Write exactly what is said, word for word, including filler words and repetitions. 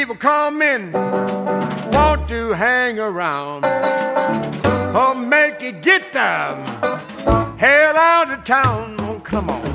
people come in, want to hang around, or make you get them hell out of town. Oh, come on.